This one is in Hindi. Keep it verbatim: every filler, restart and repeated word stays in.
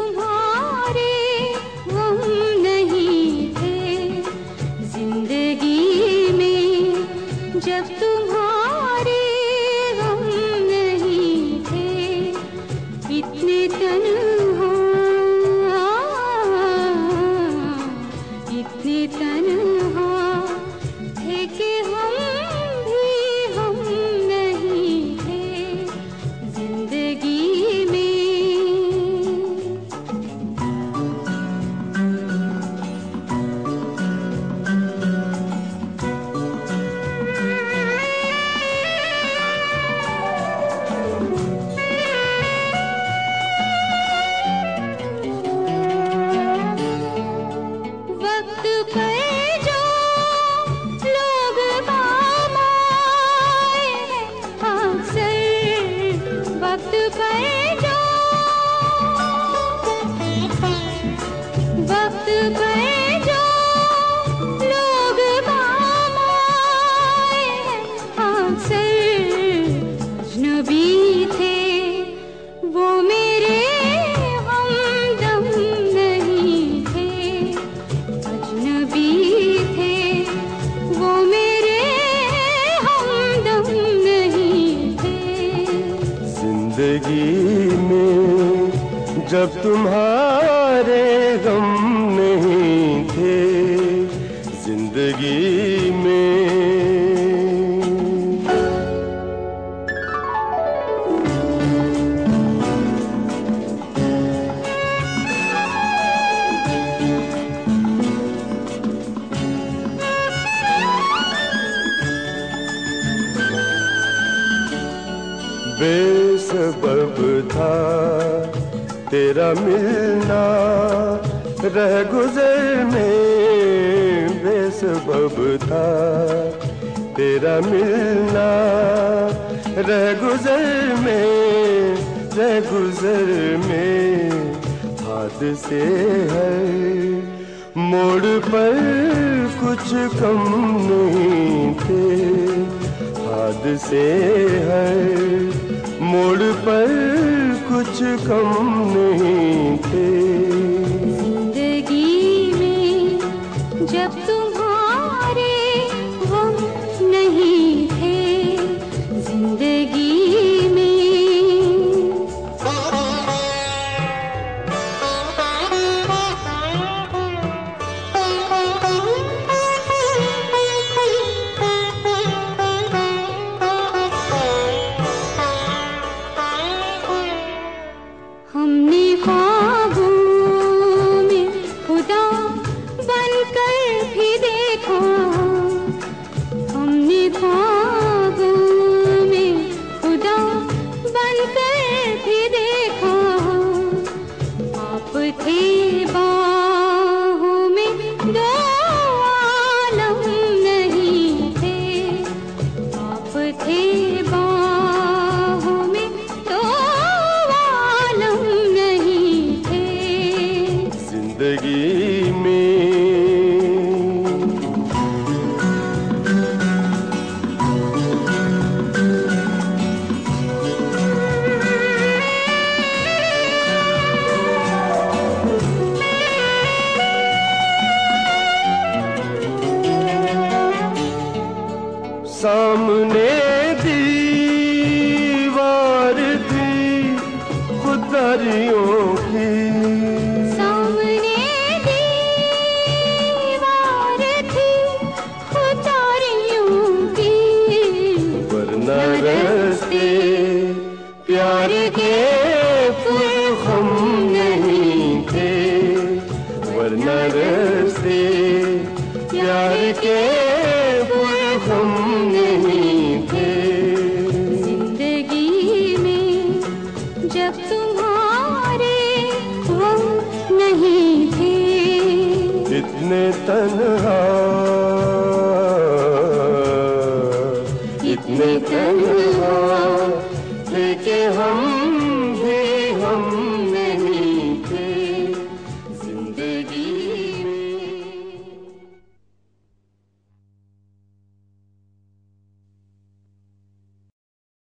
तुम्हारे गम नहीं थे जिंदगी में, जब तुम्हारे गम नहीं थे, इतने तन्हा इतने तन्हा थे कि हम भी हम नहीं थे जिंदगी में। वक्त पे जो लोग काम आए हैं अक्सर, वक्त पे जो वक्त पे जो लोग काम आए हैं अक्सर, अजनबी थे वो मेरे हमदम नहीं थे, अजनबी थे वो मेरे हमदम नहीं थे जिंदगी में, जब तुम्हारे गम नहीं थे जिंदगी में। बेसबब था तेरा मिलना रह गुजर में, बेसबब था तेरा मिलना रह गुजर में, रह गुजर में। हाथ से है मोड़ पर कुछ कम नहीं थे, हाथ से है मोड़ पर कुछ कम नहीं थे जिंदगी में, जब तुम्हारे गम नहीं थे जिंदगी में। हमने ख्वाबों में खुदा बनकर भी देखा, हमने ख्वाबों में खुदा बनकर भी देखा, आप थे बाहों में दो आलम नहीं थे, आप थे बाहों में दो आलम नहीं थे जिंदगी में। सामने दीवार थी खुदारियों की, सामने दीवार थी खुदारियों की, वरना रास्ते प्यार के पुरखम नहीं थे, वरना रास्ते प्यार के पुरखम नहीं थे जिंदगी में, जब तुम्हारे गम नहीं थे इतने तन्हा